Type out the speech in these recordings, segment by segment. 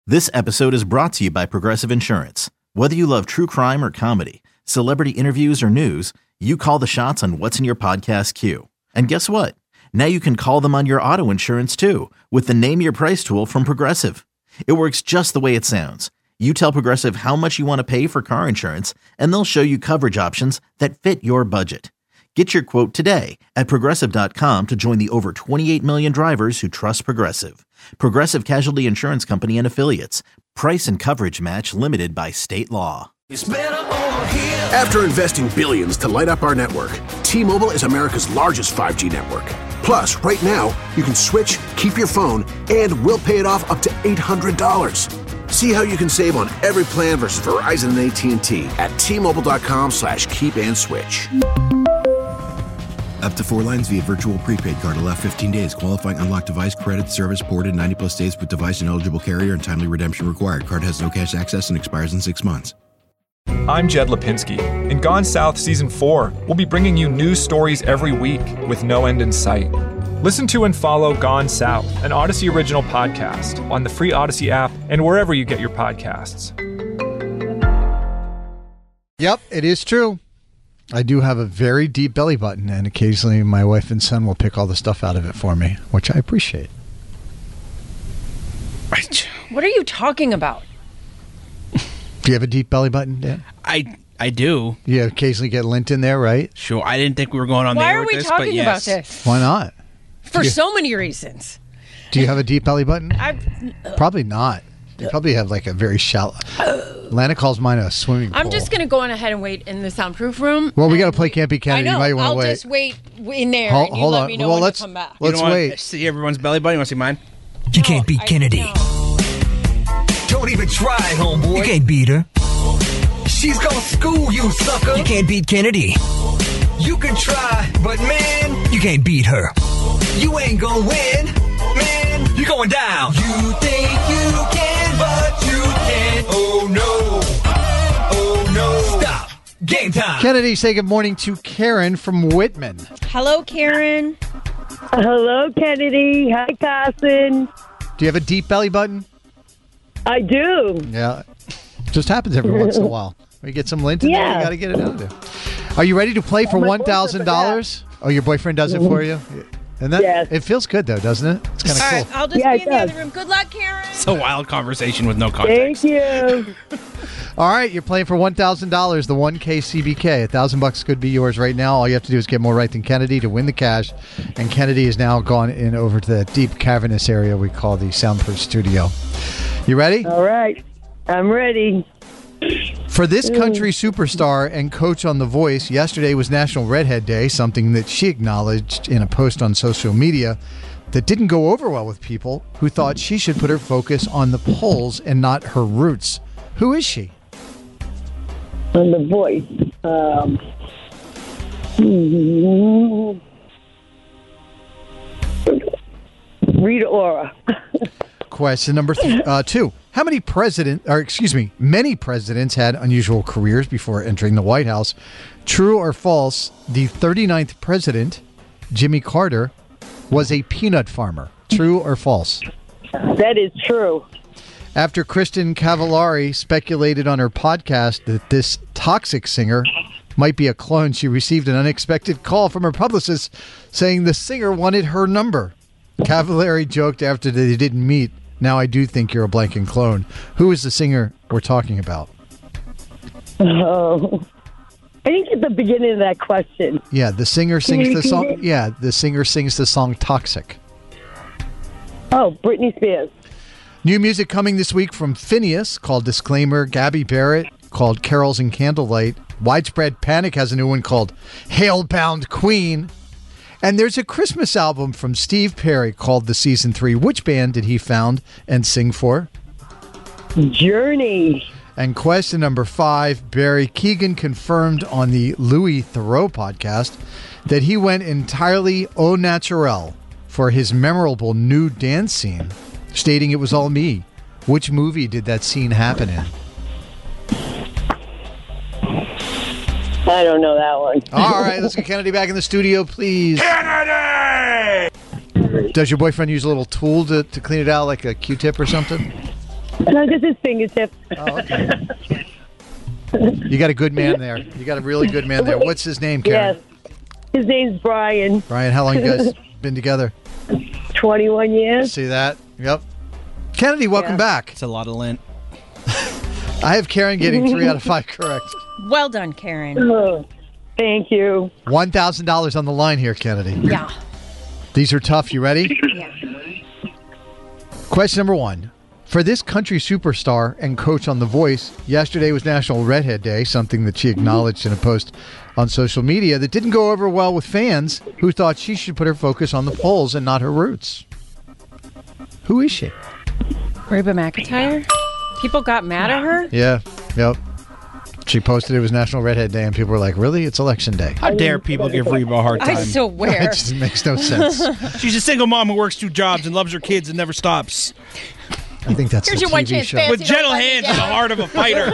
This episode is brought to you by Progressive Insurance. Whether you love true crime or comedy, celebrity interviews or news, you call the shots on what's in your podcast queue. And guess what? Now you can call them on your auto insurance too with the Name Your Price tool from Progressive. It works just the way it sounds. You tell Progressive how much you want to pay for car insurance, and they'll show you coverage options that fit your budget. Get your quote today at Progressive.com to join the over 28 million drivers who trust Progressive. Progressive Casualty Insurance Company and Affiliates. Price and coverage match limited by state law. After investing billions to light up our network, T-Mobile is America's largest 5G network. Plus, right now, you can switch, keep your phone, and we'll pay it off up to $800. See how you can save on every plan versus Verizon and AT&T at T-Mobile.com/keep-and-switch. Up to 4 lines via virtual prepaid card. Allow 15 days. Qualifying unlocked device credit service ported 90-plus days with device and eligible carrier and timely redemption required. Card has no cash access and expires in 6 months. I'm Jed Lipinski. In Gone South Season 4, we'll be bringing you news stories every week with no end in sight. Listen to and follow Gone South, an Odyssey original podcast, on the free Odyssey app and wherever you get your podcasts. Yep, it is true. I do have a very deep belly button, and occasionally my wife and son will pick all the stuff out of it for me, which I appreciate. What are you talking about? Do you have a deep belly button, Dan? I do. You occasionally get lint in there, right? Sure. I didn't think we were going on Why there are with we this, talking but yes. about this? Why not? For so many reasons. Do you have a deep belly button? Probably not. You probably have like a very shallow. Lana calls mine a swimming pool. I'm just going to go on ahead and wait in the soundproof room. Well, we got to play Can't Be Kennedy. I know. You might want to I'll wait. just wait in there. Hold and you let on. me know Well, when to come back. Let's wait. See everyone's belly button. You want to see mine? You can't beat Kennedy. Don't even try, homeboy. You can't beat her. She's gonna school you, sucker. You can't beat Kennedy. You can try, but man, you can't beat her. you ain't gonna win. Man, you're going down. You think you can, but you can't. Oh no. Oh no. Stop. Game time. Kennedy, say good morning to Karen from Whitman. Hello, Karen. Hello, Kennedy. Hi, Carson. Do you have a deep belly button? I do. Yeah. Just happens every once in a while. We get some lint in there, you got to get it out of there. Are you ready to play for $1,000? Oh, your boyfriend does it for you? And that, yes. It feels good, though, doesn't it? It's kind of All cool. right, I'll just be in the other room. Good luck, Karen. It's a wild conversation with no context. Thank you. All right, you're playing for $1,000, the 1K CBK. $1,000 could be yours right now. All you have to do is get more right than Kennedy to win the cash. And Kennedy has now gone in over to that deep cavernous area we call the soundproof studio. You ready? All right. I'm ready. For this country superstar and coach on The Voice, yesterday was National Redhead Day, something that she acknowledged in a post on social media that didn't go over well with people who thought she should put her focus on the polls and not her roots. Who is she? On The Voice. Rita Ora. Question number 2. How many many presidents had unusual careers before entering the White House? True or false, the 39th president, Jimmy Carter, was a peanut farmer? True or false? That is true. After Kristen Cavallari speculated on her podcast that this Toxic singer might be a clone, she received an unexpected call from her publicist saying the singer wanted her number. Cavallari joked after they didn't meet, "Now I do think you're a blanking clone." Who is the singer we're talking about? Oh, I think at the beginning of that question. Yeah, the singer sings the song. Yeah, the singer sings the song "Toxic." Oh, Britney Spears. New music coming this week from Phineas called Disclaimer, Gabby Barrett called Carols and Candlelight, Widespread Panic has a new one called Hailbound Queen, and there's a Christmas album from Steve Perry called The Season 3. Which band did he found and sing for? Journey. And question number 5, Barry Keegan confirmed on the Louis Theroux podcast that he went entirely au naturel for his memorable nude dance scene, stating it was all me. Which movie did that scene happen in? I don't know that one. All right, let's get Kennedy back in the studio, please. Kennedy! Does your boyfriend use a little tool to clean it out, like a Q-tip or something? No, just his fingertips. Oh, okay. You got a good man there. You got a really good man there. What's his name, Karen? Yes. His name's Brian. Brian, how long you guys been together? 21 years. See that? Yep. Kennedy, welcome back. It's a lot of lint. I have Karen getting 3 out of 5 correct. Well done, Karen. Oh, thank you. $1,000 on the line here, Kennedy. Yeah. These are tough. You ready? Yeah. Question number 1. For this country superstar and coach on The Voice, yesterday was National Redhead Day, something that she acknowledged in a post on social media that didn't go over well with fans who thought she should put her focus on the polls and not her roots. Who is she? Reba McEntire? People got mad at her? Yeah. Yep. She posted it was National Redhead Day, and people were like, really? It's election day. How dare people give Reba a hard time? I swear. It just makes no sense. She's a single mom who works 2 jobs and loves her kids and never stops. I think that's Here's the your one TV chance, show. Fancy. With gentle hands and the heart of a fighter.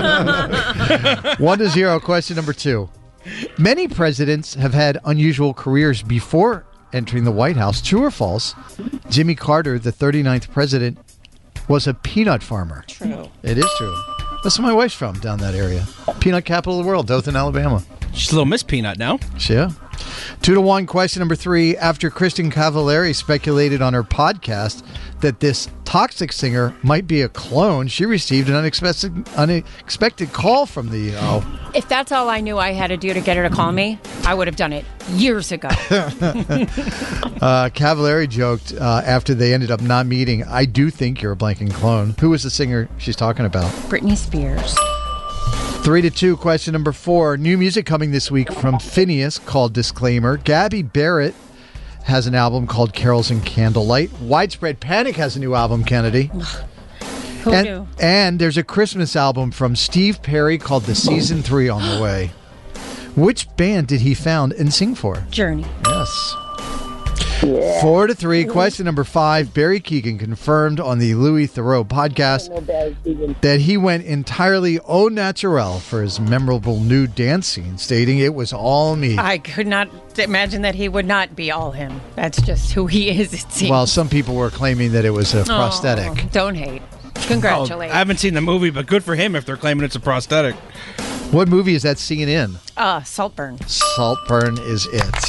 1-0. Question number 2. Many presidents have had unusual careers before entering the White House. True or false? Jimmy Carter, the 39th president, was a peanut farmer. True. It is true. That's where my wife's from, down that area. Peanut capital of the world, Dothan, Alabama. She's a little Miss Peanut now. Yeah. 2-1. Question number 3. After Kristen Cavallari speculated on her podcast that this Toxic singer might be a clone, she received an unexpected call from the If that's all I knew I had to do to get her to call me, I would have done it years ago. Cavallari joked after they ended up not meeting, I do think you're a blanking clone. Who is the singer she's talking about? Britney Spears. 3-2. Question number 4. New music coming this week from Phineas called Disclaimer. Gabby Barrett has an album called Carols and Candlelight. Widespread Panic has a new album, Kennedy. Who knew? And there's a Christmas album from Steve Perry called The Season 3 on the way. Which band did he found and sing for? Journey. Yes. 4-3. Question number 5. Barry Keegan confirmed on the Louis Theroux podcast that he went entirely au naturel for his memorable nude dance scene, stating it was all me. I could not imagine that he would not be all him. That's just who he is, it seems. Well, some people were claiming that it was a prosthetic. Don't hate. Congratulations. I haven't seen the movie, but good for him if they're claiming it's a prosthetic. What movie is that scene in? Saltburn. Saltburn is it.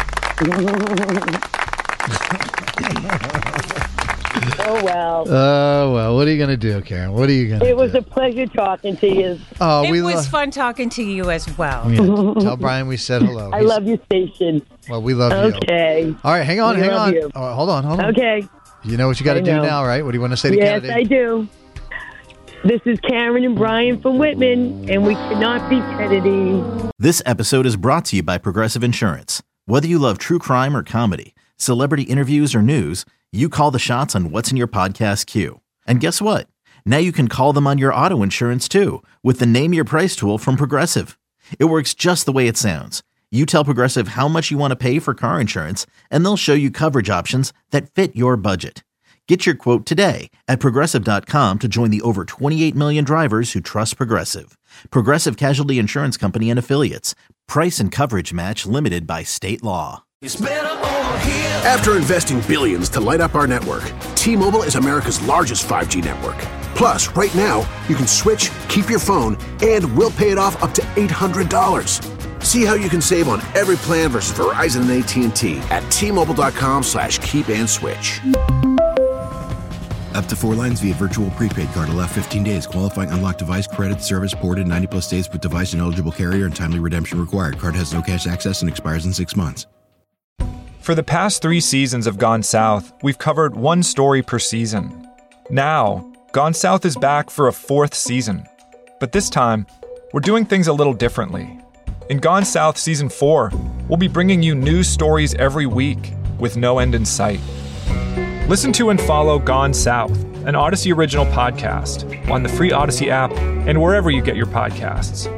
Oh, well. Oh, well. What are you going to do, Karen? What are you going to do? It was a pleasure talking to you. Oh, it was fun talking to you as well. Yeah. Tell Brian we said hello. I love your station. Well, we love you. Okay. All right, hang on. We love you. Oh, hold on. Okay. You know what you got to do now, right? What do you want to say to Yes, Kennedy? I do. This is Karen and Brian from Whitman, and we cannot beat Kennedy. This episode is brought to you by Progressive Insurance. Whether you love true crime or comedy, celebrity interviews or news, you call the shots on what's in your podcast queue. And guess what? Now you can call them on your auto insurance too with the Name Your Price tool from Progressive. It works just the way it sounds. You tell Progressive how much you want to pay for car insurance, and they'll show you coverage options that fit your budget. Get your quote today at Progressive.com to join the over 28 million drivers who trust Progressive. Progressive Casualty Insurance Company and Affiliates. Price and coverage match limited by state law. After investing billions to light up our network, T-Mobile is America's largest 5G network. Plus, right now, you can switch, keep your phone, and we'll pay it off up to $800. See how you can save on every plan versus Verizon and AT&T at T-Mobile.com/keep-and-switch. Up to 4 lines via virtual prepaid card. Allow 15 days. Qualifying unlocked device credit service ported 90-plus days with device and eligible carrier and timely redemption required. Card has no cash access and expires in 6 months. For the past 3 seasons of Gone South, we've covered one story per season. Now, Gone South is back for a 4th season. But this time, we're doing things a little differently. In Gone South Season 4, we'll be bringing you new stories every week with no end in sight. Listen to and follow Gone South, an Odyssey original podcast, on the free Odyssey app and wherever you get your podcasts.